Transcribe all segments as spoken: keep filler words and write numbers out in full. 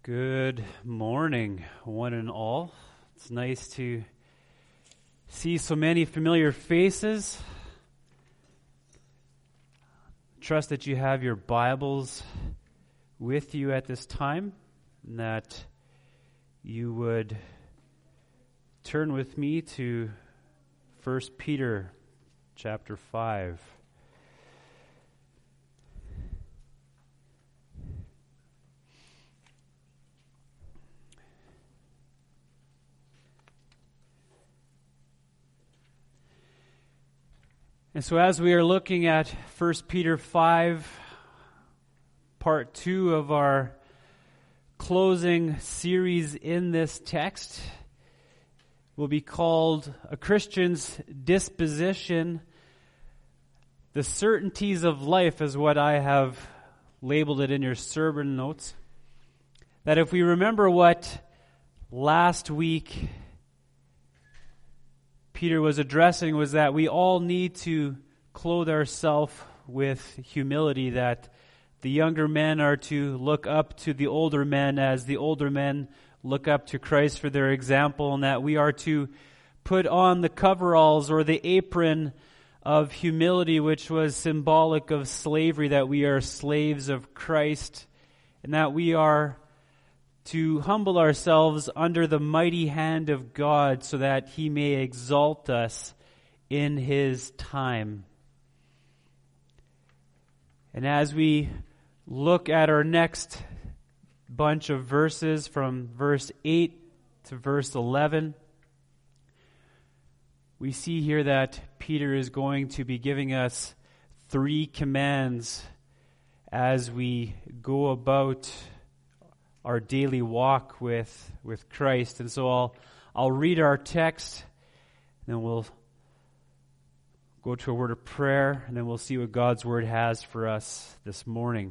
Good morning, one and all. It's nice to see so many familiar faces. Trust that you have your Bibles with you at this time, and that you would turn with me to First Peter chapter five. And so as we are looking at First Peter five, part two of our closing series in this text, will be called A Christian's Disposition. The Certainties of Life is what I have labeled it in your sermon notes. That if we remember what last week Peter was addressing, was that we all need to clothe ourselves with humility, that the younger men are to look up to the older men as the older men look up to Christ for their example, and that we are to put on the coveralls or the apron of humility, which was symbolic of slavery, that we are slaves of Christ, and that we are to humble ourselves under the mighty hand of God so that He may exalt us in His time. And as we look at our next bunch of verses from verse eight to verse eleven, we see here that Peter is going to be giving us three commands as we go about our daily walk with, with Christ. And so I'll I'll read our text, and then we'll go to a word of prayer, and then we'll see what God's Word has for us this morning.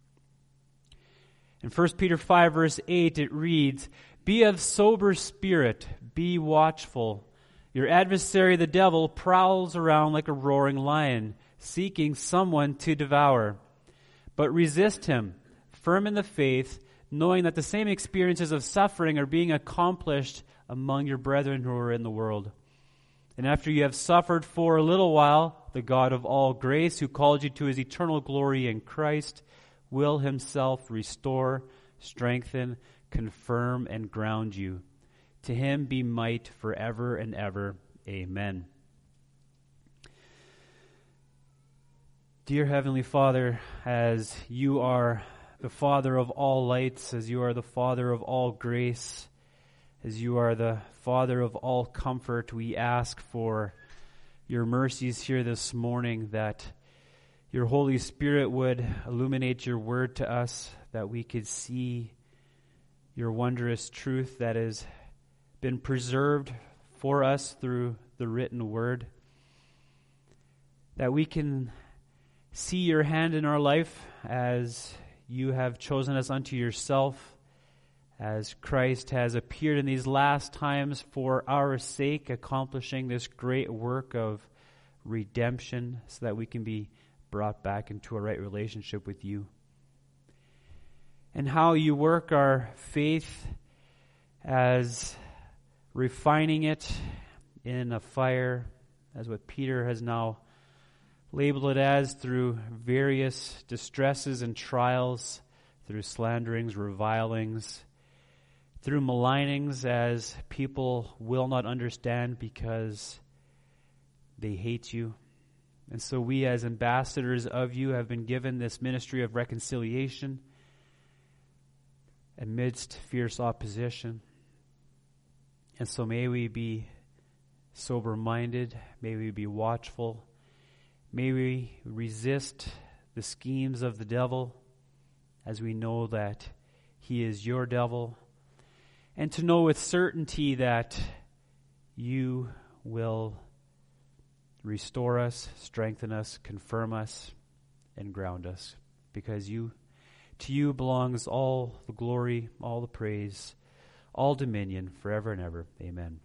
In First Peter five, verse eight, it reads, "Be of sober spirit, be watchful. Your adversary, the devil, prowls around like a roaring lion, seeking someone to devour. But resist him, firm in the faith, knowing that the same experiences of suffering are being accomplished among your brethren who are in the world. And after you have suffered for a little while, the God of all grace, who called you to His eternal glory in Christ, will Himself restore, strengthen, confirm, and ground you. To Him be might forever and ever. Amen." Dear Heavenly Father, as You are the Father of all lights, as You are the Father of all grace, as You are the Father of all comfort, we ask for Your mercies here this morning, that Your Holy Spirit would illuminate Your word to us, that we could see Your wondrous truth that has been preserved for us through the written word, that we can see Your hand in our life as You have chosen us unto Yourself, as Christ has appeared in these last times for our sake, accomplishing this great work of redemption so that we can be brought back into a right relationship with You. And how You work our faith as refining it in a fire, as what Peter has now labeled it as, through various distresses and trials, through slanderings, revilings, through malignings, as people will not understand because they hate You. And so we, as ambassadors of You, have been given this ministry of reconciliation amidst fierce opposition. And so may we be sober-minded, may we be watchful, may we resist the schemes of the devil, as we know that he is Your devil, and to know with certainty that You will restore us, strengthen us, confirm us, and ground us, because You, to You belongs all the glory, all the praise, all dominion, forever and ever. Amen.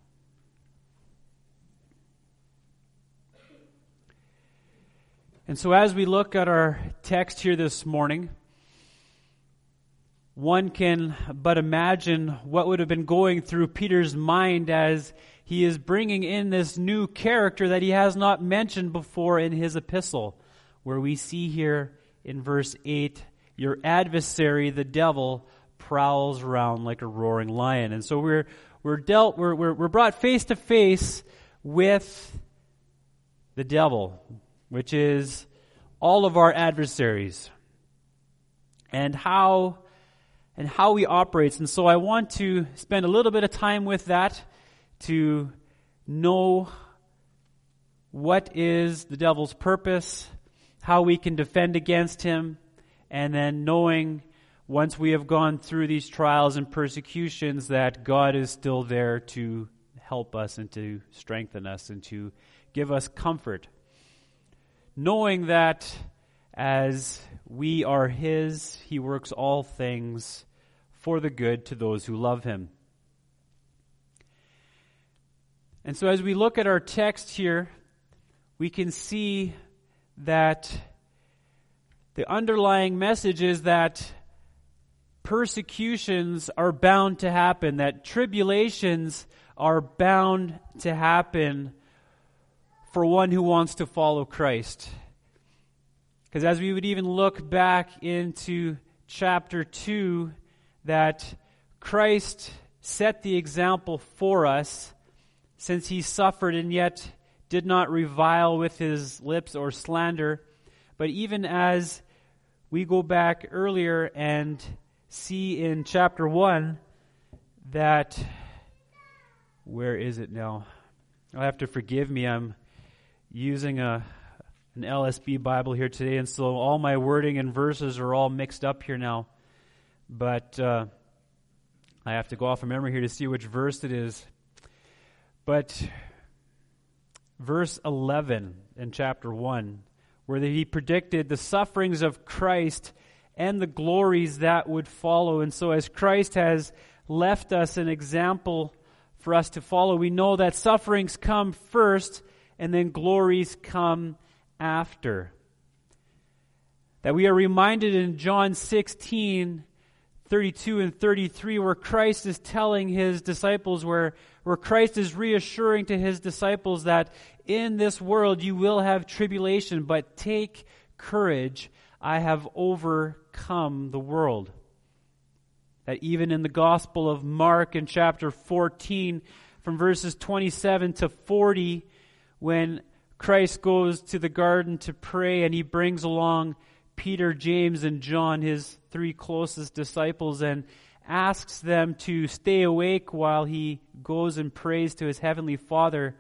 And so as we look at our text here this morning, one can but imagine what would have been going through Peter's mind as he is bringing in this new character that he has not mentioned before in his epistle, where we see here in verse eight, your adversary, the devil, prowls around like a roaring lion. And so we're we're dealt we're we're, we're brought face to face with the devil, which is all of our adversaries, and how and how he operates. And so I want to spend a little bit of time with that to know what is the devil's purpose, how we can defend against him, and then knowing once we have gone through these trials and persecutions that God is still there to help us and to strengthen us and to give us comfort. Knowing that as we are his, he works all things for the good to those who love him. And so as we look at our text here, we can see that the underlying message is that persecutions are bound to happen, that tribulations are bound to happen for one who wants to follow Christ. Because as we would even look back into chapter two, that Christ set the example for us, since he suffered and yet did not revile with his lips or slander. But even as we go back earlier and see in chapter one that, where is it now? You'll have to forgive me, I'm using a an L S B Bible here today, and so all my wording and verses are all mixed up here now. But uh, I have to go off of memory here to see which verse it is. But verse eleven in chapter one, where he predicted the sufferings of Christ and the glories that would follow. And so as Christ has left us an example for us to follow, we know that sufferings come first and then glories come after. That we are reminded in John sixteen, thirty-two and thirty-three, where Christ is telling his disciples, where, where Christ is reassuring to his disciples that in this world you will have tribulation, but take courage, I have overcome the world. That even in the Gospel of Mark in chapter fourteen, from verses twenty-seven to forty, when Christ goes to the garden to pray and he brings along Peter, James, and John, his three closest disciples, and asks them to stay awake while he goes and prays to his heavenly Father,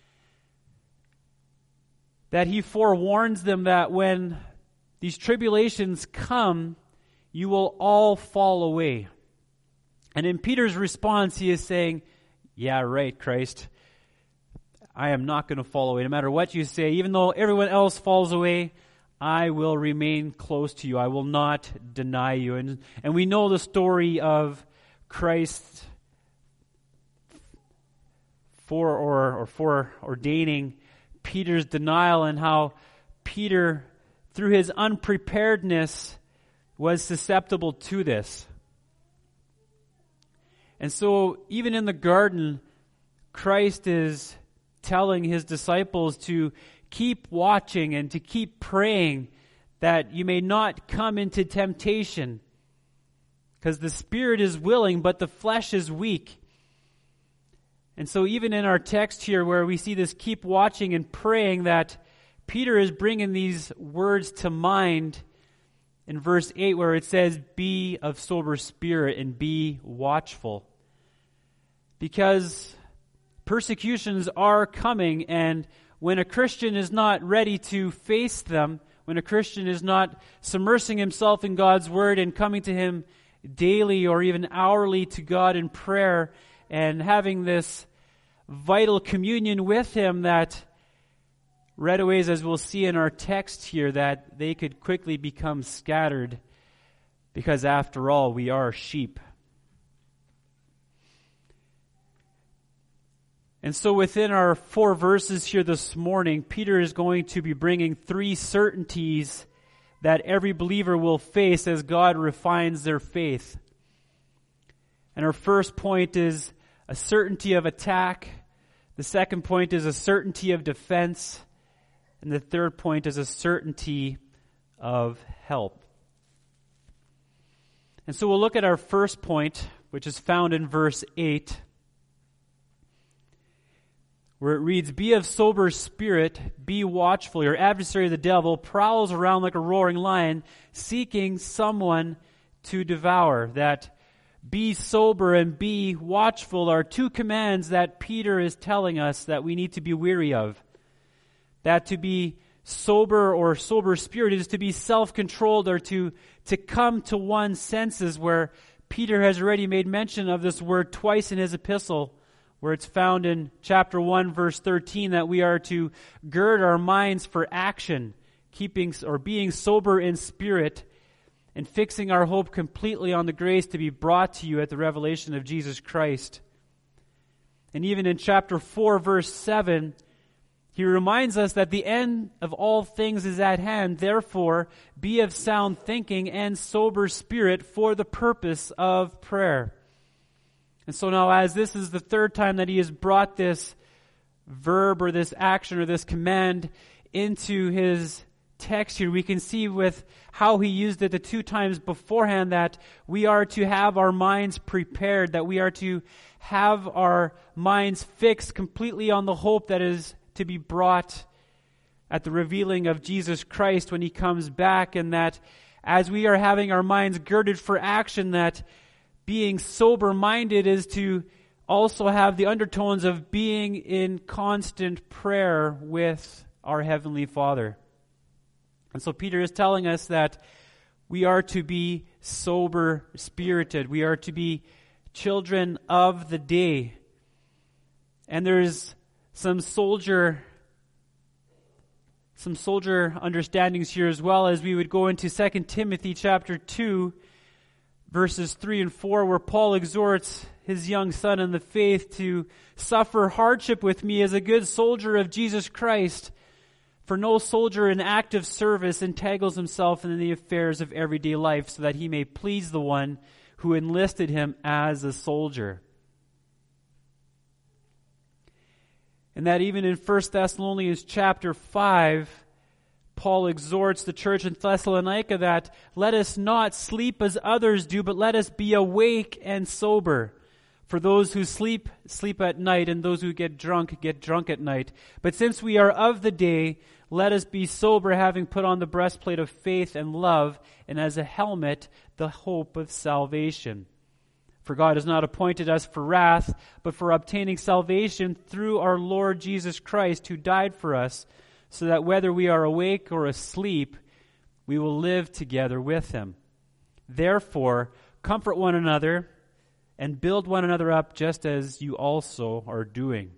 that he forewarns them that when these tribulations come, you will all fall away. And in Peter's response, he is saying, yeah, right, Christ. I am not going to fall away. No matter what you say, even though everyone else falls away, I will remain close to you. I will not deny you. And, and we know the story of Christ for or, or for ordaining Peter's denial, and how Peter, through his unpreparedness, was susceptible to this. And so even in the garden, Christ is telling his disciples to keep watching and to keep praying that you may not come into temptation, because the spirit is willing, but the flesh is weak. And so even in our text here where we see this keep watching and praying, that Peter is bringing these words to mind in verse eight, where it says, be of sober spirit and be watchful. Because persecutions are coming, and when a Christian is not ready to face them, when a Christian is not submersing himself in God's Word and coming to Him daily or even hourly to God in prayer and having this vital communion with Him, that right away, as we'll see in our text here, that they could quickly become scattered, because after all, we are sheep. And so within our four verses here this morning, Peter is going to be bringing three certainties that every believer will face as God refines their faith. And our first point is a certainty of attack. The second point is a certainty of defense. And the third point is a certainty of help. And so we'll look at our first point, which is found in verse eight, where it reads, "Be of sober spirit, be watchful. Your adversary, the devil, prowls around like a roaring lion, seeking someone to devour." That be sober and be watchful are two commands that Peter is telling us that we need to be weary of. That to be sober or sober spirit is to be self-controlled, or to, to come to one's senses, where Peter has already made mention of this word twice in his epistle, where it's found in chapter one, verse thirteen, that we are to gird our minds for action, keeping or being sober in spirit, and fixing our hope completely on the grace to be brought to you at the revelation of Jesus Christ. And even in chapter four, verse seven, he reminds us that the end of all things is at hand. Therefore, be of sound thinking and sober spirit for the purpose of prayer. And so now, as this is the third time that he has brought this verb or this action or this command into his text here, we can see with how he used it the two times beforehand that we are to have our minds prepared, that we are to have our minds fixed completely on the hope that is to be brought at the revealing of Jesus Christ when he comes back, and that as we are having our minds girded for action, that being sober-minded is to also have the undertones of being in constant prayer with our Heavenly Father. And so Peter is telling us that we are to be sober-spirited. We are to be children of the day. And there's some soldier some soldier understandings here as well, as we would go into Second Timothy chapter two, verses three and four, where Paul exhorts his young son in the faith to suffer hardship with me as a good soldier of Jesus Christ. For no soldier in active service entangles himself in the affairs of everyday life, so that he may please the one who enlisted him as a soldier. And that even in First Thessalonians chapter five, Paul exhorts the church in Thessalonica that let us not sleep as others do, but let us be awake and sober. For those who sleep, sleep at night, and those who get drunk, get drunk at night. But since we are of the day, let us be sober, having put on the breastplate of faith and love, and as a helmet, the hope of salvation. For God has not appointed us for wrath, but for obtaining salvation through our Lord Jesus Christ, who died for us, so that whether we are awake or asleep, we will live together with him. Therefore, comfort one another and build one another up, just as you also are doing.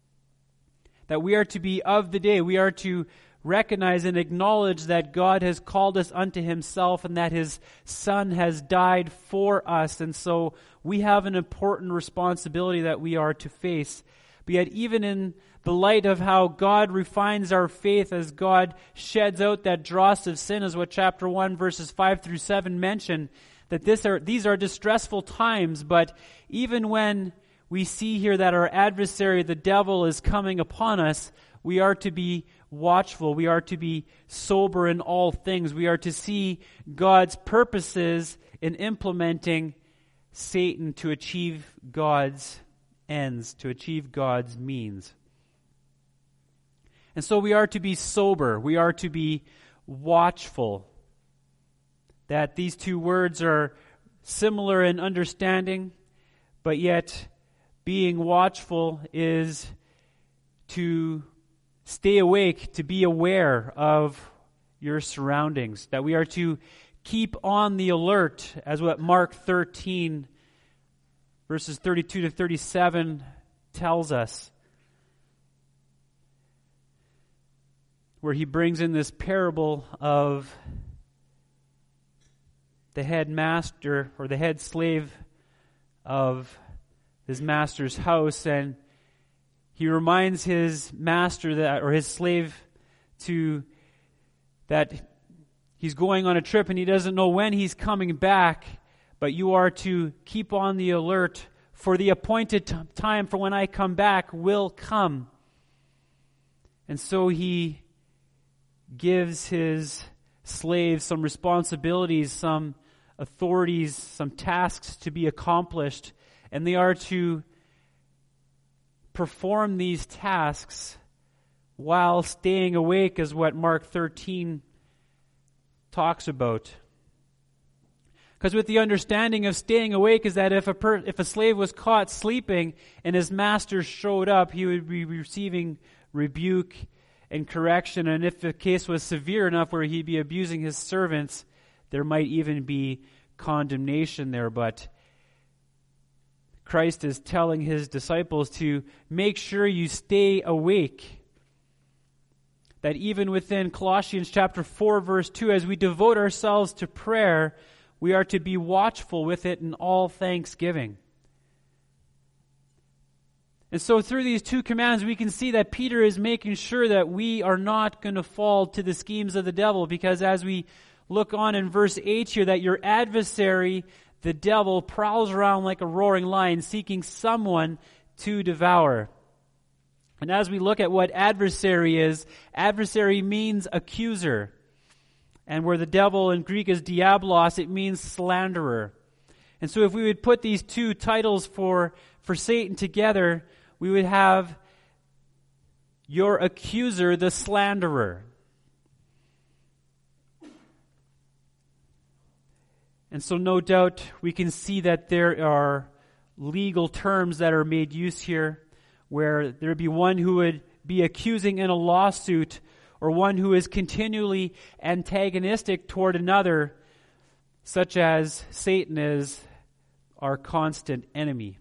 That we are to be of the day. We are to recognize and acknowledge that God has called us unto himself, and that his Son has died for us. And so we have an important responsibility that we are to face. But yet, even in the light of how God refines our faith as God sheds out that dross of sin, is what chapter one, verses five through seven mention, that this are, these are distressful times. But even when we see here that our adversary, the devil, is coming upon us, we are to be watchful. We are to be sober in all things. We are to see God's purposes in implementing Satan to achieve God's ends, to achieve God's means. And so we are to be sober. We are to be watchful. That these two words are similar in understanding, but yet being watchful is to stay awake, to be aware of your surroundings. That we are to keep on the alert, as what Mark thirteen, verses thirty-two to thirty-seven tells us, where he brings in this parable of the head master or the head slave of his master's house, and he reminds his master that, or his slave, to that he's going on a trip and he doesn't know when he's coming back, but you are to keep on the alert, for the appointed t- time for when I come back will come. And so he gives his slaves some responsibilities, some authorities, some tasks to be accomplished, and they are to perform these tasks while staying awake, is what Mark thirteen talks about. Because with the understanding of staying awake is that if a per, if a slave was caught sleeping and his master showed up, he would be receiving rebuke and correction. And if the case was severe enough where he'd be abusing his servants, there might even be condemnation there. But Christ is telling his disciples to make sure you stay awake. That even within Colossians chapter four, verse two, as we devote ourselves to prayer, we are to be watchful with it in all thanksgiving. And so through these two commands, we can see that Peter is making sure that we are not going to fall to the schemes of the devil, because as we look on in verse eight here, that your adversary, the devil, prowls around like a roaring lion, seeking someone to devour. And as we look at what adversary is, adversary means accuser. And where the devil in Greek is diablos, it means slanderer. And so if we would put these two titles for, for Satan together, we would have your accuser, the slanderer. And so no doubt we can see that there are legal terms that are made use here, where there would be one who would be accusing in a lawsuit, or one who is continually antagonistic toward another, such as Satan is our constant enemy.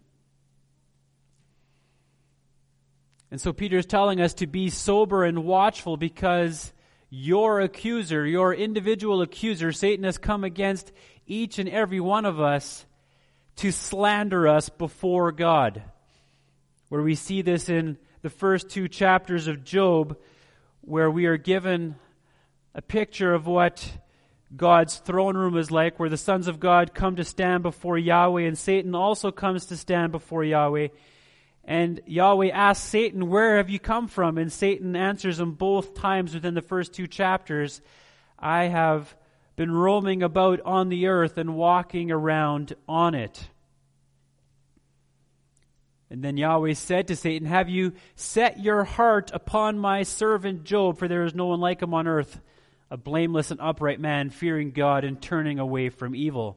And so Peter is telling us to be sober and watchful, because your accuser, your individual accuser, Satan, has come against each and every one of us to slander us before God. Where we see this in the first two chapters of Job, where we are given a picture of what God's throne room is like, where the sons of God come to stand before Yahweh, and Satan also comes to stand before Yahweh. And Yahweh asks Satan, "Where have you come from?" And Satan answers him both times within the first two chapters, "I have been roaming about on the earth and walking around on it." And then Yahweh said to Satan, "Have you set your heart upon my servant Job? For there is no one like him on earth, a blameless and upright man, fearing God and turning away from evil."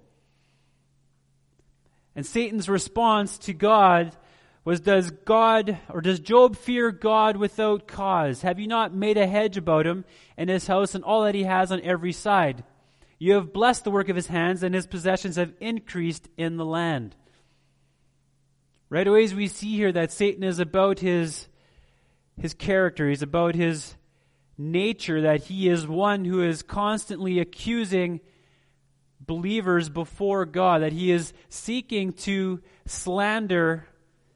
And Satan's response to God was, does God, or does Job fear God without cause? Have you not made a hedge about him and his house and all that he has on every side? You have blessed the work of his hands, and his possessions have increased in the land. Right away we see here that Satan is about his, his character. He's about his nature, that he is one who is constantly accusing believers before God, that he is seeking to slander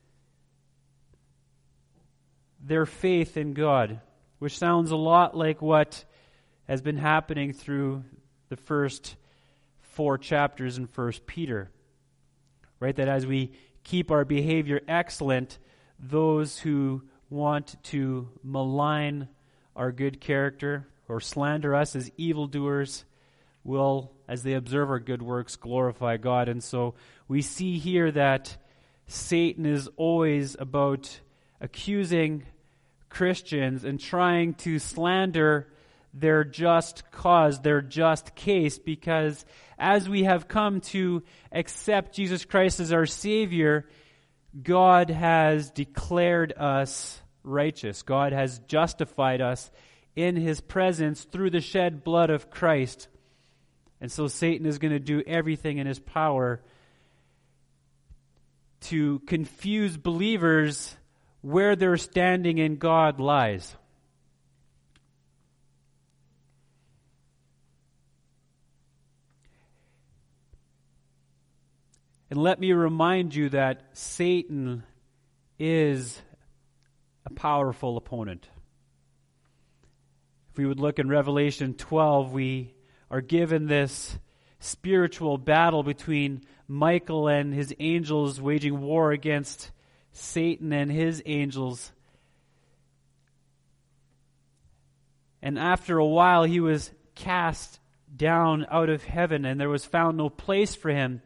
their faith in God, which sounds a lot like what has been happening through the first four chapters in First Peter. Right? That as we keep our behavior excellent, those who want to malign our good character or slander us as evildoers will, as they observe our good works, glorify God. And so we see here that Satan is always about accusing Christians and trying to slander their just cause, their just case, because as we have come to accept Jesus Christ as our Savior, God has declared us righteous. God has justified us in His presence through the shed blood of Christ. And so Satan is going to do everything in his power to confuse believers where their standing in God lies. And let me remind you that Satan is a powerful opponent. If we would look in Revelation twelve, we are given this spiritual battle between Michael and his angels waging war against Satan and his angels. And after a while, he was cast down out of heaven, and there was found no place for him.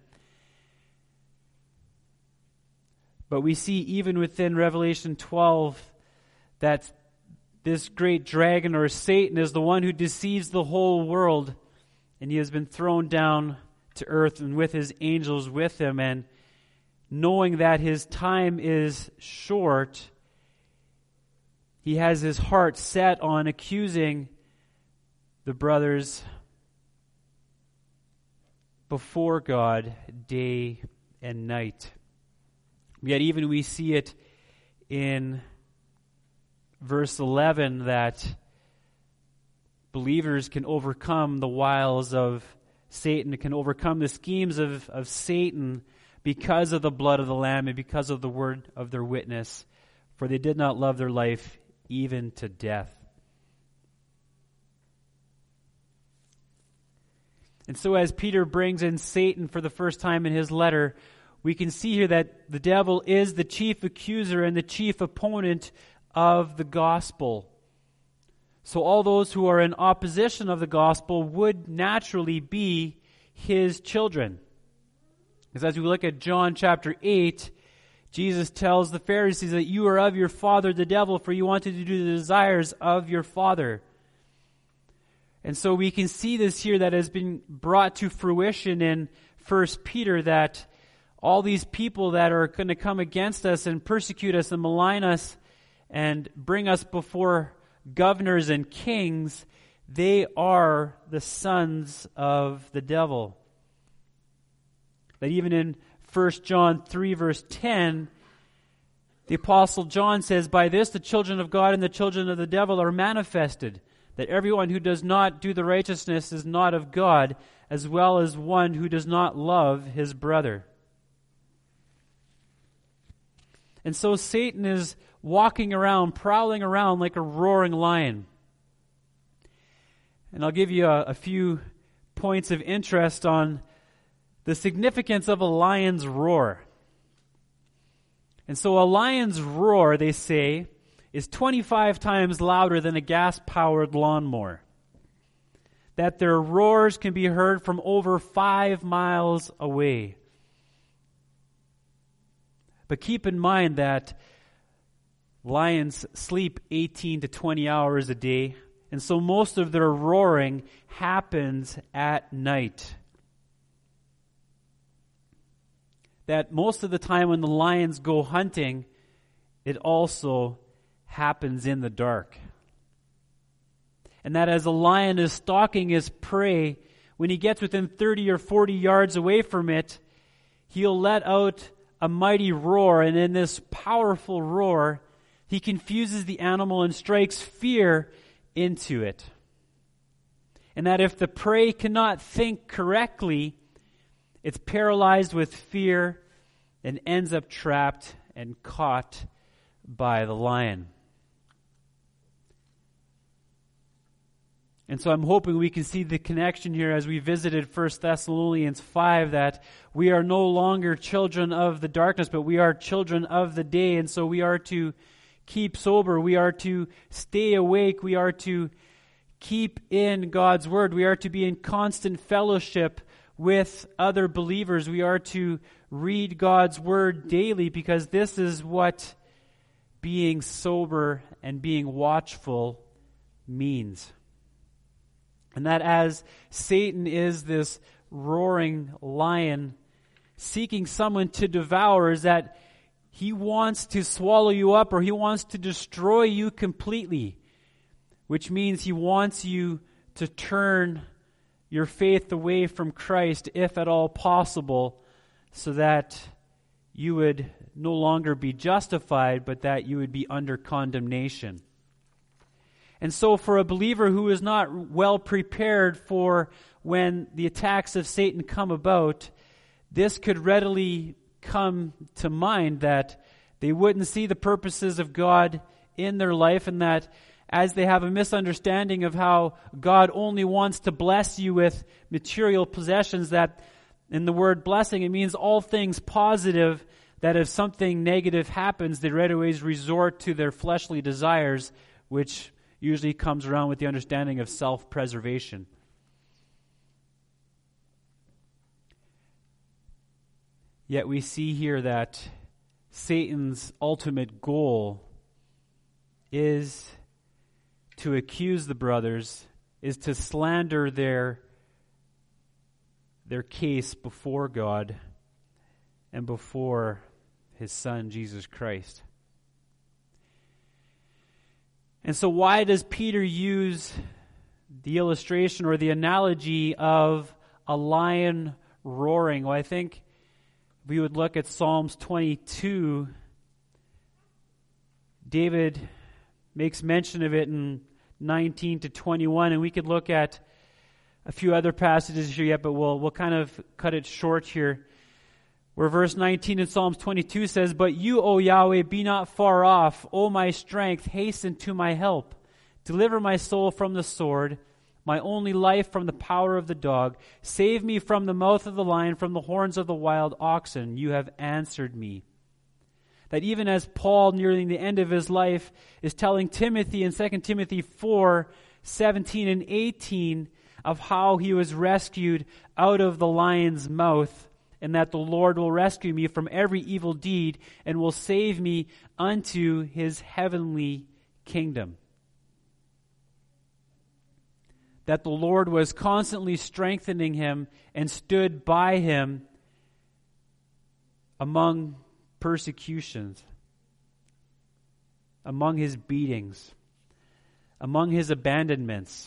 But we see even within Revelation twelve that this great dragon, or Satan, is the one who deceives the whole world, and he has been thrown down to earth and with his angels with him. And knowing that his time is short, he has his heart set on accusing the brothers before God day and night. Yet even we see it in verse eleven that believers can overcome the wiles of Satan, can overcome the schemes of, of Satan because of the blood of the Lamb and because of the word of their witness. For they did not love their life even to death. And so as Peter brings in Satan for the first time in his letter, we can see here that the devil is the chief accuser and the chief opponent of the gospel. So all those who are in opposition of the gospel would naturally be his children. Because as we look at John chapter eight, Jesus tells the Pharisees that you are of your father the devil, for you wanted to do the desires of your father. And so we can see this here that has been brought to fruition in First Peter, that all these people that are going to come against us and persecute us and malign us and bring us before governors and kings, they are the sons of the devil. That even in First John three verse ten, the Apostle John says, by this the children of God and the children of the devil are manifested, that everyone who does not do the righteousness is not of God, as well as one who does not love his brother. And so Satan is walking around, prowling around like a roaring lion. And I'll give you a, a few points of interest on the significance of a lion's roar. And so a lion's roar, they say, is twenty-five times louder than a gas-powered lawnmower. That their roars can be heard from over five miles away. But keep in mind that lions sleep eighteen to twenty hours a day, and so most of their roaring happens at night. That most of the time when the lions go hunting, it also happens in the dark. And that as a lion is stalking his prey, when he gets within thirty or forty yards away from it, he'll let out a mighty roar, and in this powerful roar, he confuses the animal and strikes fear into it. And that if the prey cannot think correctly, it's paralyzed with fear and ends up trapped and caught by the lion. And so I'm hoping we can see the connection here as we visited First Thessalonians five, that we are no longer children of the darkness, but we are children of the day. And so we are to keep sober. We are to stay awake. We are to keep in God's word. We are to be in constant fellowship with other believers. We are to read God's word daily, because this is what being sober and being watchful means. And that as Satan is this roaring lion seeking someone to devour, is that he wants to swallow you up, or he wants to destroy you completely, which means he wants you to turn your faith away from Christ, if at all possible, so that you would no longer be justified, but that you would be under condemnation. And so for a believer who is not well prepared for when the attacks of Satan come about, this could readily come to mind, that they wouldn't see the purposes of God in their life, and that as they have a misunderstanding of how God only wants to bless you with material possessions, that in the word blessing, it means all things positive, that if something negative happens, they right away resort to their fleshly desires, which usually comes around with the understanding of self-preservation. Yet we see here that Satan's ultimate goal is to accuse the brothers, is to slander their, their case before God and before his Son, Jesus Christ. And so why does Peter use the illustration or the analogy of a lion roaring? Well, I think we would look at Psalms twenty-two. David makes mention of it in nineteen to twenty-one, and we could look at a few other passages here yet, but we'll we'll kind of cut it short here. Where verse nineteen in Psalms twenty-two says, "But you, O Yahweh, be not far off. O my strength, hasten to my help. Deliver my soul from the sword, my only life from the power of the dog. Save me from the mouth of the lion, from the horns of the wild oxen. You have answered me." That even as Paul, nearing the end of his life, is telling Timothy in Second Timothy four, seventeen and eighteen of how he was rescued out of the lion's mouth, and that the Lord will rescue me from every evil deed and will save me unto his heavenly kingdom. That the Lord was constantly strengthening him and stood by him among persecutions, among his beatings, among his abandonments.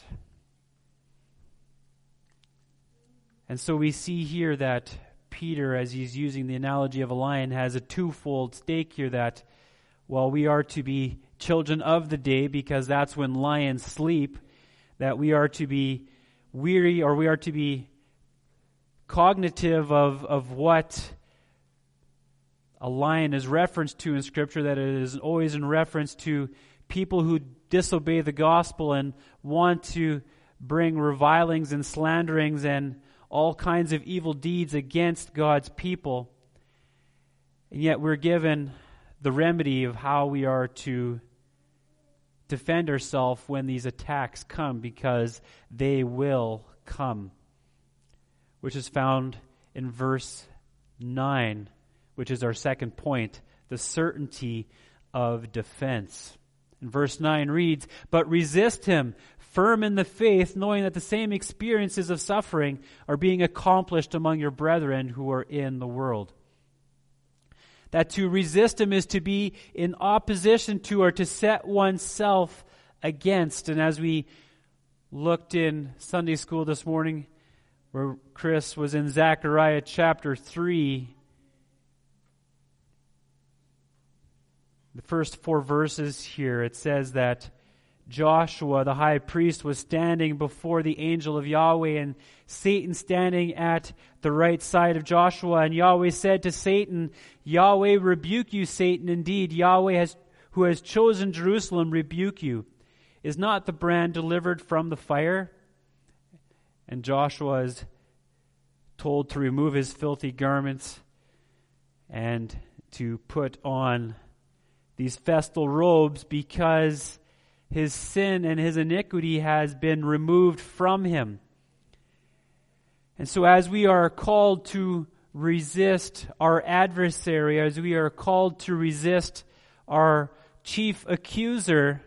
And so we see here that Peter, as he's using the analogy of a lion, has a twofold stake here, that while we are to be children of the day, because that's when lions sleep, that we are to be weary, or we are to be cognitive of, of what a lion is referenced to in Scripture, that it is always in reference to people who disobey the gospel and want to bring revilings and slanderings and all kinds of evil deeds against God's people. And yet we're given the remedy of how we are to defend ourselves when these attacks come, because they will come, which is found in verse nine, which is our second point, the certainty of defense. And verse nine reads, "But resist him, firm in the faith, knowing that the same experiences of suffering are being accomplished among your brethren who are in the world." That to resist him is to be in opposition to, or to set oneself against. And as we looked in Sunday school this morning, where Chris was in Zechariah chapter three, the first four verses here, it says that Joshua, the high priest, was standing before the angel of Yahweh, and Satan standing at the right side of Joshua. And Yahweh said to Satan, "Yahweh rebuke you, Satan. Indeed, Yahweh has, who has chosen Jerusalem, rebuke you. Is not the brand delivered from the fire?" And Joshua is told to remove his filthy garments and to put on these festal robes, because his sin and his iniquity has been removed from him. And so as we are called to resist our adversary, as we are called to resist our chief accuser,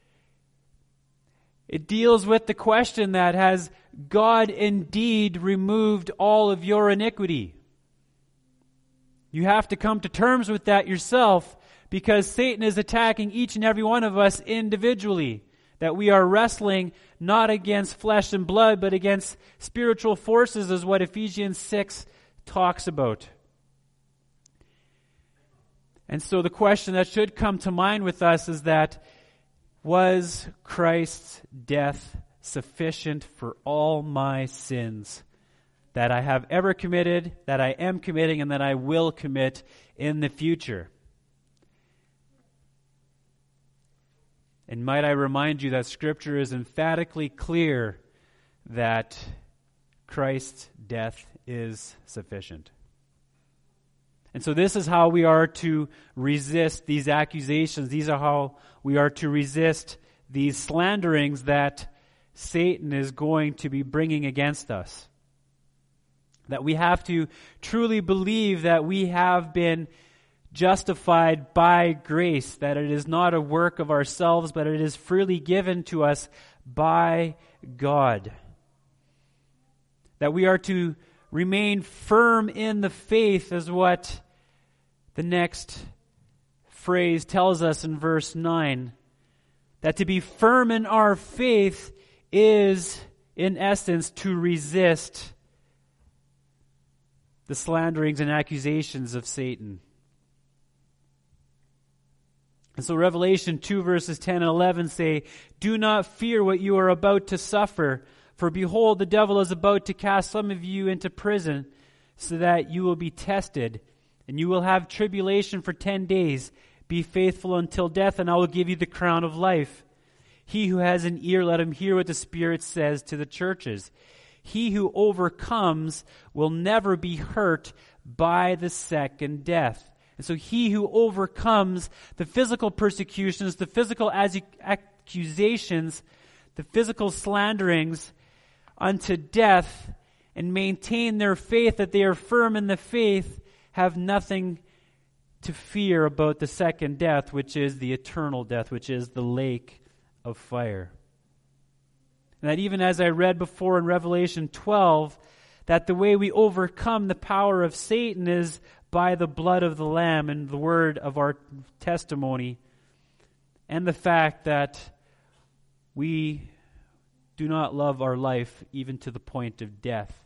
it deals with the question that, has God indeed removed all of your iniquity? You have to come to terms with that yourself, because Satan is attacking each and every one of us individually. That we are wrestling not against flesh and blood, but against spiritual forces, is what Ephesians six talks about. And so the question that should come to mind with us is that, was Christ's death sufficient for all my sins that I have ever committed, that I am committing, and that I will commit in the future? And might I remind you that Scripture is emphatically clear that Christ's death is sufficient. And so this is how we are to resist these accusations. These are how we are to resist these slanderings that Satan is going to be bringing against us. That we have to truly believe that we have been justified by grace, that it is not a work of ourselves, but it is freely given to us by God. That we are to remain firm in the faith is what the next phrase tells us in verse nine. That to be firm in our faith is, in essence, to resist the slanderings and accusations of Satan. And so Revelation two verses ten and eleven say, "Do not fear what you are about to suffer. For behold, the devil is about to cast some of you into prison, so that you will be tested, and you will have tribulation for ten days. Be faithful until death, and I will give you the crown of life. He who has an ear, let him hear what the Spirit says to the churches. He who overcomes will never be hurt by the second death." And so he who overcomes the physical persecutions, the physical accusations, the physical slanderings unto death, and maintain their faith, that they are firm in the faith, have nothing to fear about the second death, which is the eternal death, which is the lake of fire. And that even as I read before in Revelation twelve, that the way we overcome the power of Satan is by the blood of the Lamb and the word of our testimony, and the fact that we do not love our life even to the point of death.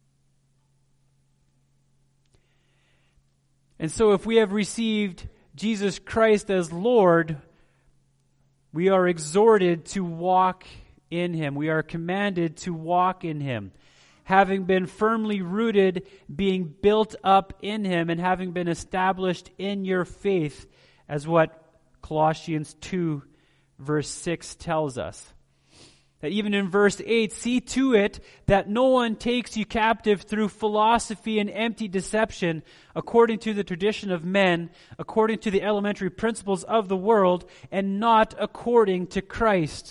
And so if we have received Jesus Christ as Lord, we are exhorted to walk in Him. We are commanded to walk in Him. Having been firmly rooted, being built up in Him, and having been established in your faith, as what Colossians two verse six tells us. That even in verse eight, see to it that no one takes you captive through philosophy and empty deception, according to the tradition of men, according to the elementary principles of the world, and not according to Christ.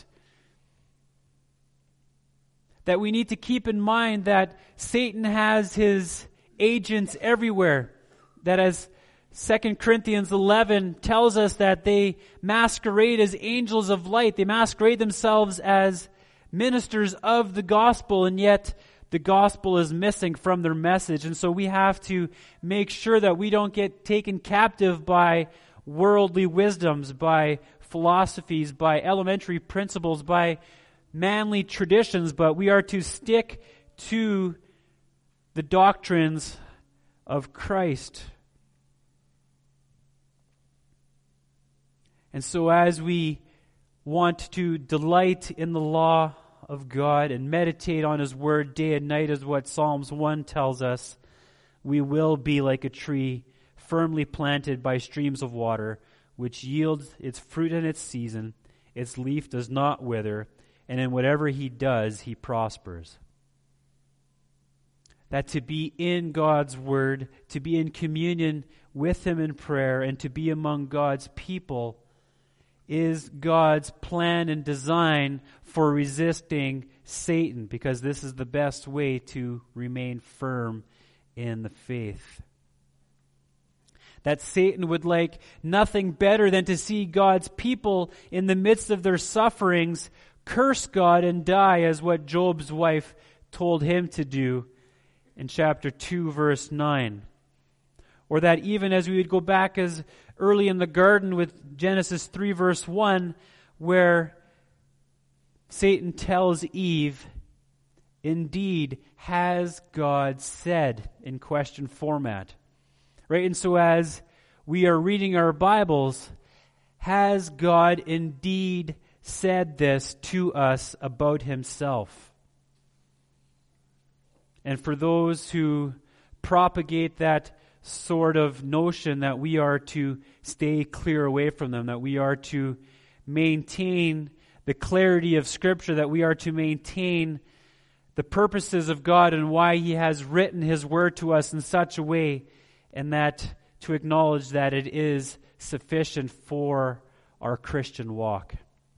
That we need to keep in mind that Satan has his agents everywhere. That as Second Corinthians eleven tells us that they masquerade as angels of light. They masquerade themselves as ministers of the gospel, and yet the gospel is missing from their message. And so we have to make sure that we don't get taken captive by worldly wisdoms, by philosophies, by elementary principles, by manly traditions, but we are to stick to the doctrines of Christ. And so as we want to delight in the law of God and meditate on His Word day and night, as what Psalms one tells us, we will be like a tree firmly planted by streams of water, which yields its fruit in its season, its leaf does not wither, and in whatever he does, he prospers. That to be in God's Word, to be in communion with Him in prayer, and to be among God's people is God's plan and design for resisting Satan, because this is the best way to remain firm in the faith. That Satan would like nothing better than to see God's people in the midst of their sufferings curse God and die, as what Job's wife told him to do in chapter two, verse nine. Or that even as we would go back as early in the garden with Genesis three, verse one, where Satan tells Eve, "Indeed, has God said," in question format. Right? And so as we are reading our Bibles, has God indeed said this to us about Himself? And for those who propagate that sort of notion that we are to stay clear away from them, that we are to maintain the clarity of Scripture, that we are to maintain the purposes of God and why He has written His Word to us in such a way, and that to acknowledge that it is sufficient for our Christian walk.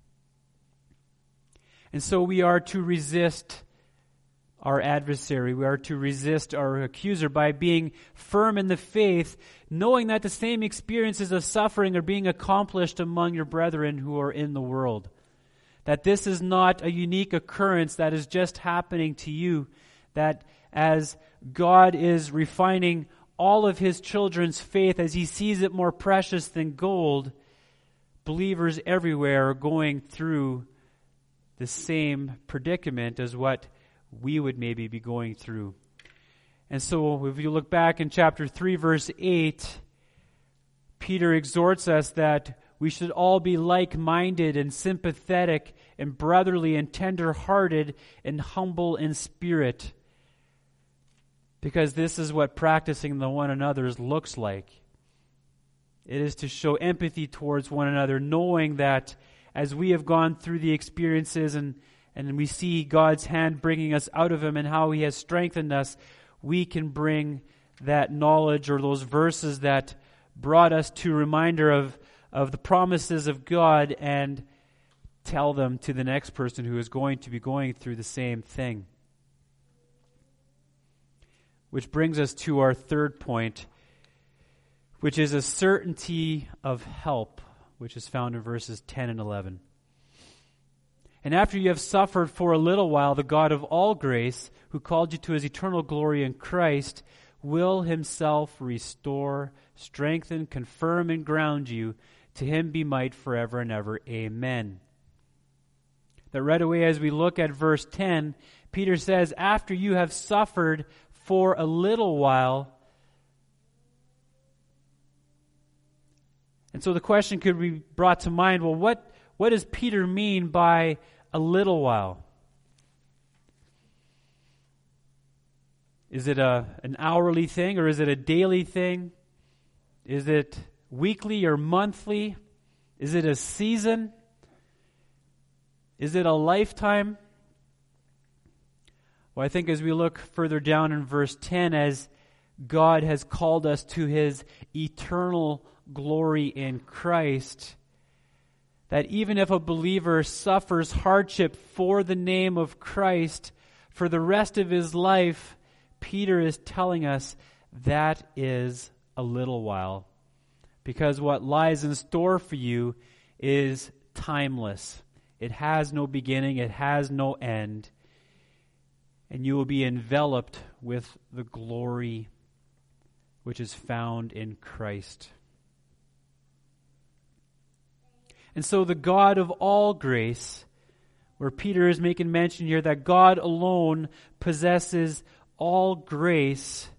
And so we are to resist our adversary. We are to resist our accuser by being firm in the faith, knowing that the same experiences of suffering are being accomplished among your brethren who are in the world. That this is not a unique occurrence that is just happening to you, that as God is refining all of His children's faith, as He sees it more precious than gold, believers everywhere are going through the same predicament as what we would maybe be going through. And so if you look back in chapter three, verse eight, Peter exhorts us that we should all be like-minded and sympathetic and brotherly and tender-hearted and humble in spirit, because this is what practicing the one another's looks like. It is to show empathy towards one another, knowing that as we have gone through the experiences and, and we see God's hand bringing us out of them and how He has strengthened us, we can bring that knowledge or those verses that brought us to reminder of, of the promises of God and tell them to the next person who is going to be going through the same thing. Which brings us to our third point, which is a certainty of help, which is found in verses ten and eleven. And after you have suffered for a little while, the God of all grace, who called you to His eternal glory in Christ, will Himself restore, strengthen, confirm, and ground you. To Him be might forever and ever. Amen. That right away as we look at verse ten, Peter says, after you have suffered for a little while. And so the question could be brought to mind, well, what, what does Peter mean by a little while? Is it a, an hourly thing, or is it a daily thing? Is it weekly or monthly? Is it a season? Is it a lifetime? Well, I think as we look further down in verse ten, as God has called us to His eternal glory in Christ, that even if a believer suffers hardship for the name of Christ for the rest of his life, Peter is telling us that is a little while. Because what lies in store for you is timeless. It has no beginning, it has no end. And you will be enveloped with the glory which is found in Christ. And so the God of all grace, where Peter is making mention here that God alone possesses all grace,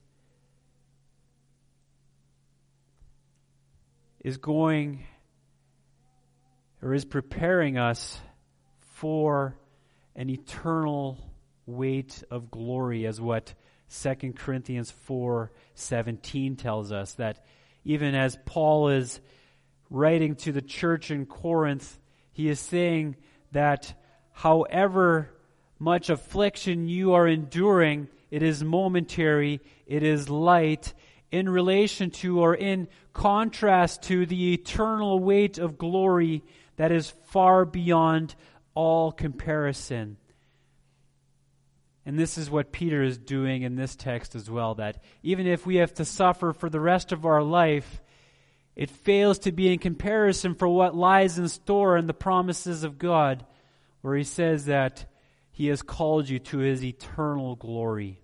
is going or is preparing us for an eternal weight of glory, as what Second Corinthians four seventeen tells us, that even as Paul is writing to the church in Corinth, he is saying that however much affliction you are enduring, it is momentary, it is light, in relation to or in contrast to the eternal weight of glory that is far beyond all comparison. And this is what Peter is doing in this text as well, that even if we have to suffer for the rest of our life, it fails to be in comparison for what lies in store in the promises of God, where He says that He has called you to His eternal glory.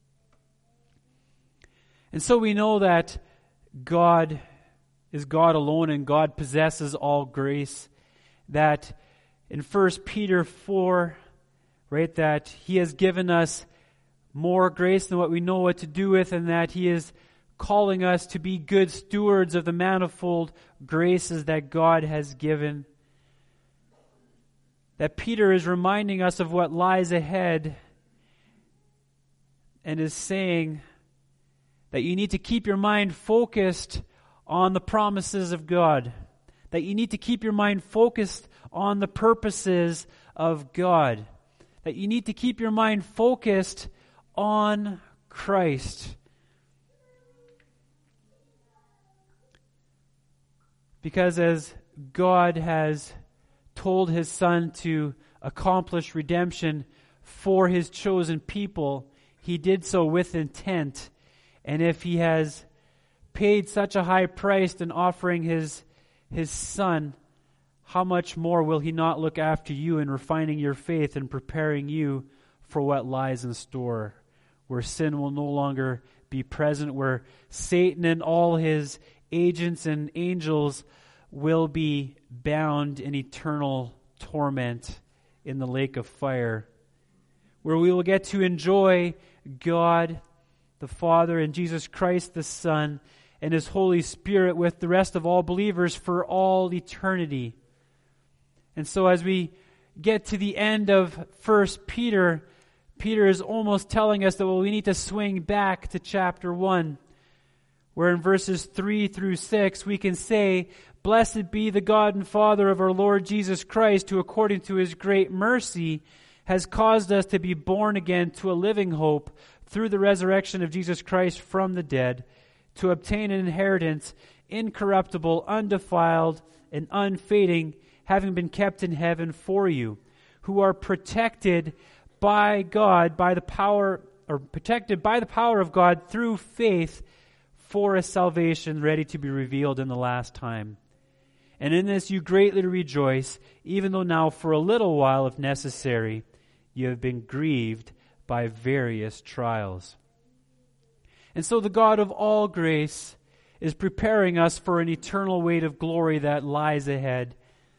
And so we know that God is God alone and God possesses all grace, that in First Peter four, right, that He has given us more grace than what we know what to do with, and that He is calling us to be good stewards of the manifold graces that God has given. That Peter is reminding us of what lies ahead and is saying that you need to keep your mind focused on the promises of God. that you need to keep your mind focused on the purposes of God, that you need to keep your mind focused on Christ. Because as God has told his Son to accomplish redemption for his chosen people, he did so with intent. And if he has paid such a high price in offering his, his Son, how much more will he not look after you in refining your faith and preparing you for what lies in store, where sin will no longer be present, where Satan and all his agents and angels will be bound in eternal torment in the lake of fire, where we will get to enjoy God the Father and Jesus Christ the Son and his Holy Spirit with the rest of all believers for all eternity. And so as we get to the end of First Peter, Peter is almost telling us that, well, we need to swing back to chapter one, where in verses three through six we can say, "Blessed be the God and Father of our Lord Jesus Christ, who according to his great mercy has caused us to be born again to a living hope through the resurrection of Jesus Christ from the dead, to obtain an inheritance incorruptible, undefiled, and unfading, having been kept in heaven for you, who are protected by God, by the power, or protected by the power of God through faith for a salvation ready to be revealed in the last time. And in this you greatly rejoice, even though now for a little while, if necessary, you have been grieved by various trials." And so the God of all grace is preparing us for an eternal weight of glory that lies ahead.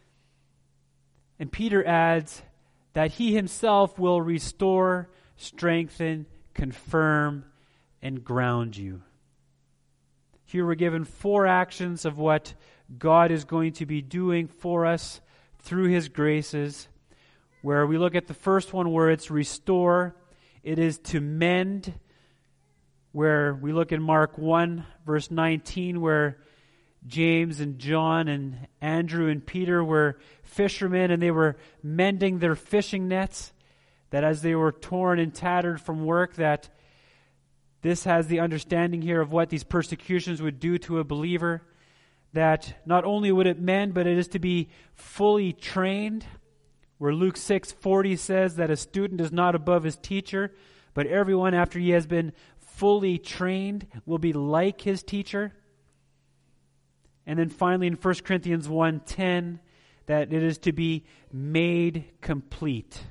And Peter adds that he himself will restore, strengthen, confirm, and ground you. Here we're given four actions of what God is going to be doing for us through his graces, where we look at the first one where it's restore. It is to mend, where we look in Mark one, verse nineteen, where James and John and Andrew and Peter were fishermen and they were mending their fishing nets, that as they were torn and tattered from work, that this has the understanding here of what these persecutions would do to a believer, that not only would it mend, but it is to be fully trained, where Luke six forty says that a student is not above his teacher, but everyone after he has been fully trained will be like his teacher. And then finally in First Corinthians one ten, that it is to be made complete.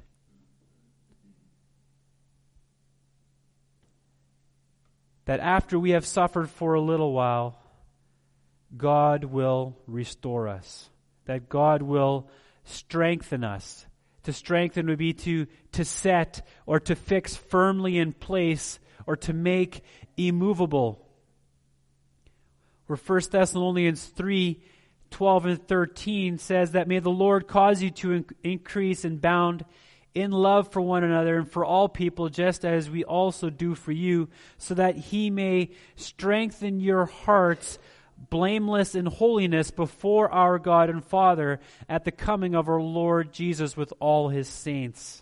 That after we have suffered for a little while, God will restore us. That God will strengthen us. To strengthen would be to, to set or to fix firmly in place or to make immovable. Where First Thessalonians three twelve and thirteen says that may the Lord cause you to in- increase and bound in love for one another and for all people, just as we also do for you, so that he may strengthen your hearts blameless in holiness before our God and Father at the coming of our Lord Jesus with all his saints.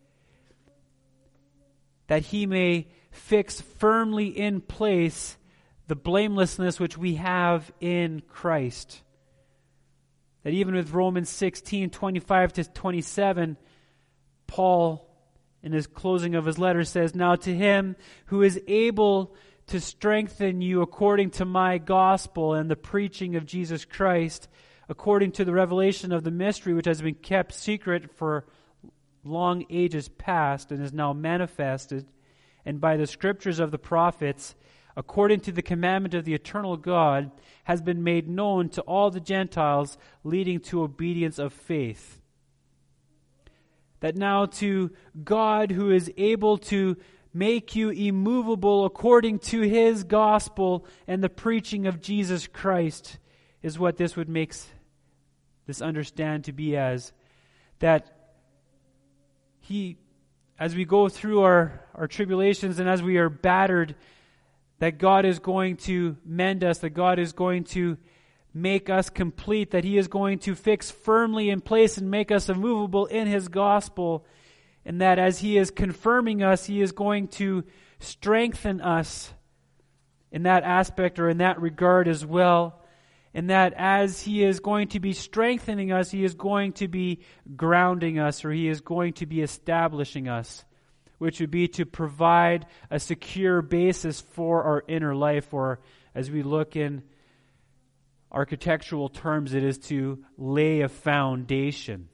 That he may fix firmly in place the blamelessness which we have in Christ. That even with Romans sixteen twenty-five to twenty-seven, Paul, in his closing of his letter, says, "Now to him who is able to strengthen you according to my gospel and the preaching of Jesus Christ, according to the revelation of the mystery which has been kept secret for long ages past and is now manifested, and by the scriptures of the prophets, according to the commandment of the eternal God, has been made known to all the Gentiles, leading to obedience of faith." That now to God who is able to make you immovable according to his gospel and the preaching of Jesus Christ is what this would make this understand to be as. That he, as we go through our, our tribulations and as we are battered, that God is going to mend us, that God is going to make us complete, that He is going to fix firmly in place and make us immovable in His gospel, and that as He is confirming us, He is going to strengthen us in that aspect or in that regard as well. And that as He is going to be strengthening us, He is going to be grounding us, or He is going to be establishing us, which would be to provide a secure basis for our inner life, or as we look in architectural terms, it is to lay a foundation.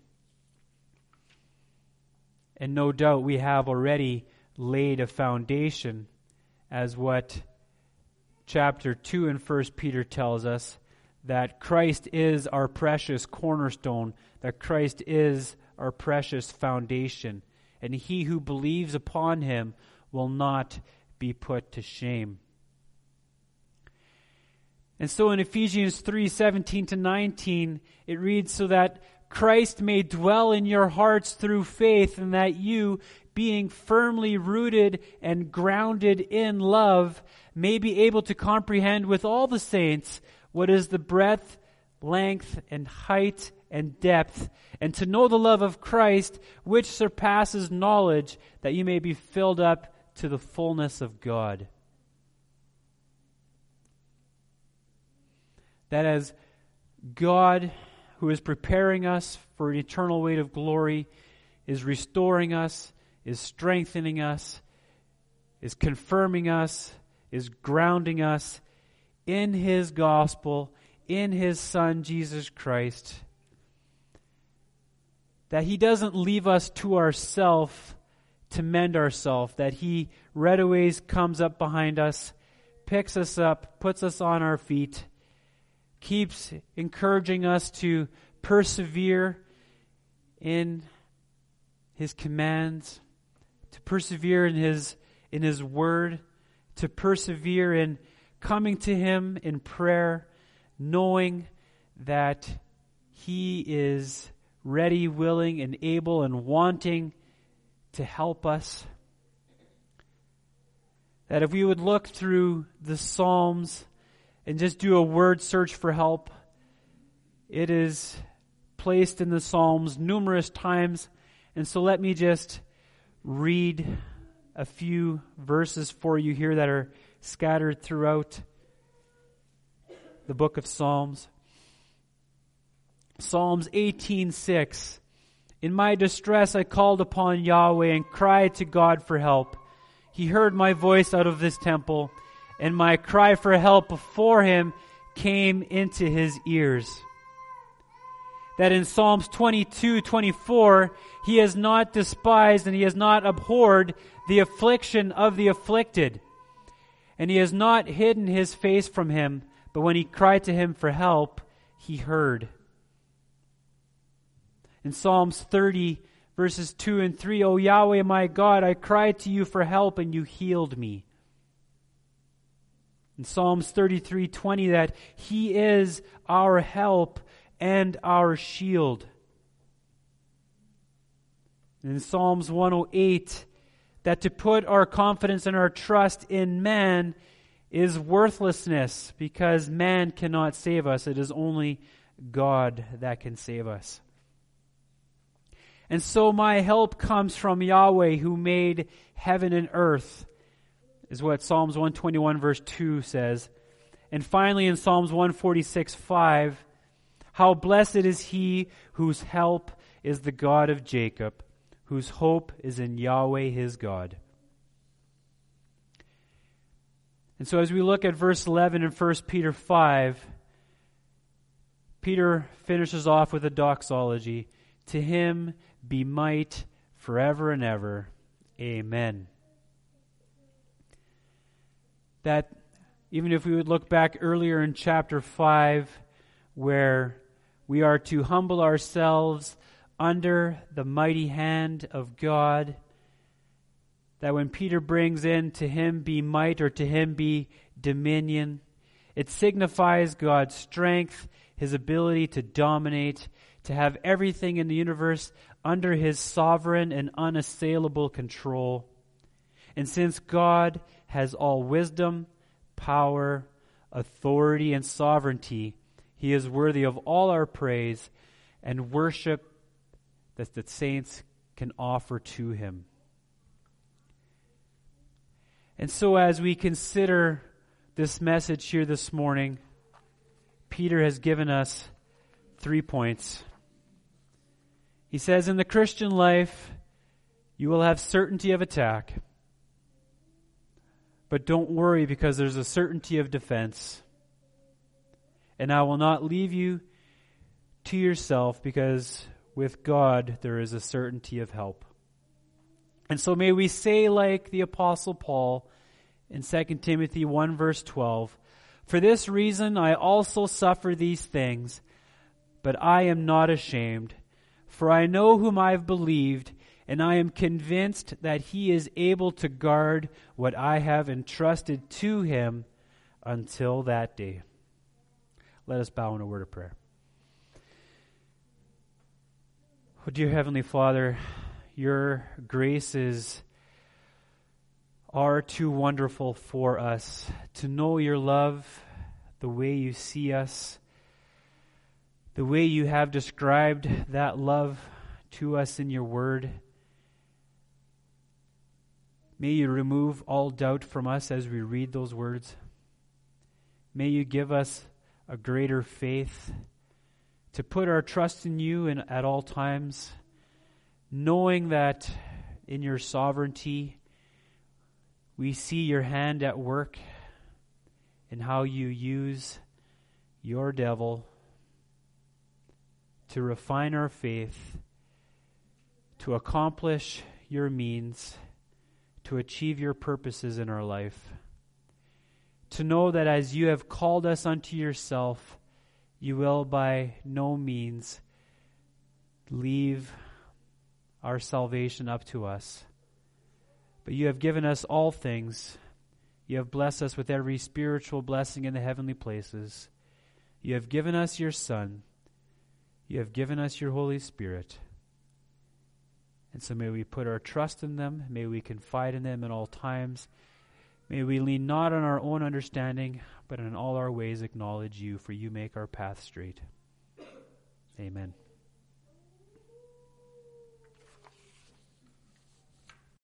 And no doubt we have already laid a foundation, as what chapter two in First Peter tells us, that Christ is our precious cornerstone, that Christ is our precious foundation, and he who believes upon Him will not be put to shame. And so in Ephesians three seventeen to nineteen, it reads, so that Christ may dwell in your hearts through faith, and that you, being firmly rooted and grounded in love, may be able to comprehend with all the saints what is the breadth, length, and height, and depth, and to know the love of Christ, which surpasses knowledge, that you may be filled up to the fullness of God. That as God, who is preparing us for an eternal weight of glory, is restoring us, is strengthening us, is confirming us, is grounding us in His gospel, in His Son, Jesus Christ, that He doesn't leave us to ourselves to mend ourselves, that He right away comes up behind us, picks us up, puts us on our feet, keeps encouraging us to persevere in His commands, to persevere in His in His Word, to persevere in coming to Him in prayer, knowing that He is ready, willing, and able, and wanting to help us. That if we would look through the Psalms and just do a word search for help, it is placed in the Psalms numerous times. And so let me just read a few verses for you here that are scattered throughout the book of Psalms. Psalms eighteen six. In my distress I called upon Yahweh and cried to God for help. He heard my voice out of this temple, and my cry for help before Him came into His ears. That in Psalms twenty-two twenty-four, He has not despised and He has not abhorred the affliction of the afflicted. And He has not hidden His face from him, but when he cried to Him for help, He heard. In Psalms thirty, verses two and three, O Yahweh my God, I cried to You for help, and You healed me. In Psalms thirty-three twenty, that He is our help and our shield. In Psalms one oh eight, that to put our confidence and our trust in man is worthlessness, because man cannot save us. It is only God that can save us. And so my help comes from Yahweh, who made heaven and earth, is what Psalms one twenty-one verse two says. And finally in Psalms one forty-six five, how blessed is he whose help is the God of Jacob, whose hope is in Yahweh his God. And so as we look at verse eleven in First Peter five, Peter finishes off with a doxology. To Him be might forever and ever. Amen. That even if we would look back earlier in chapter five, where we are to humble ourselves under the mighty hand of God, that when Peter brings in to Him be might, or to Him be dominion, it signifies God's strength, His ability to dominate, to have everything in the universe under His sovereign and unassailable control. And since God has all wisdom, power, authority, and sovereignty, He is worthy of all our praise and worship that the saints can offer to him. And so as we consider this message here this morning, Peter has given us three points. He says, in the Christian life, you will have certainty of attack. But don't worry, because there's a certainty of defense. And I will not leave you to yourself, because with God there is a certainty of help. And so may we say like the Apostle Paul in Second Timothy one verse twelve, for this reason I also suffer these things, but I am not ashamed, for I know whom I have believed, and I am convinced that he is able to guard what I have entrusted to him until that day. Let us bow in a word of prayer. Oh, dear Heavenly Father, your graces are too wonderful for us to know your love, the way you see us, the way you have described that love to us in your word. May you remove all doubt from us as we read those words. May you give us a greater faith to put our trust in you in, at all times, knowing that in your sovereignty we see your hand at work in how you use your devil to refine our faith, to accomplish your means, to achieve your purposes in our life. To know that as you have called us unto yourself, you will by no means leave our salvation up to us. But you have given us all things. You have blessed us with every spiritual blessing in the heavenly places. You have given us your Son. You have given us your Holy Spirit. And so may we put our trust in them. May we confide in them at all times. May we lean not on our own understanding, but in all our ways acknowledge you, for you make our path straight. Amen.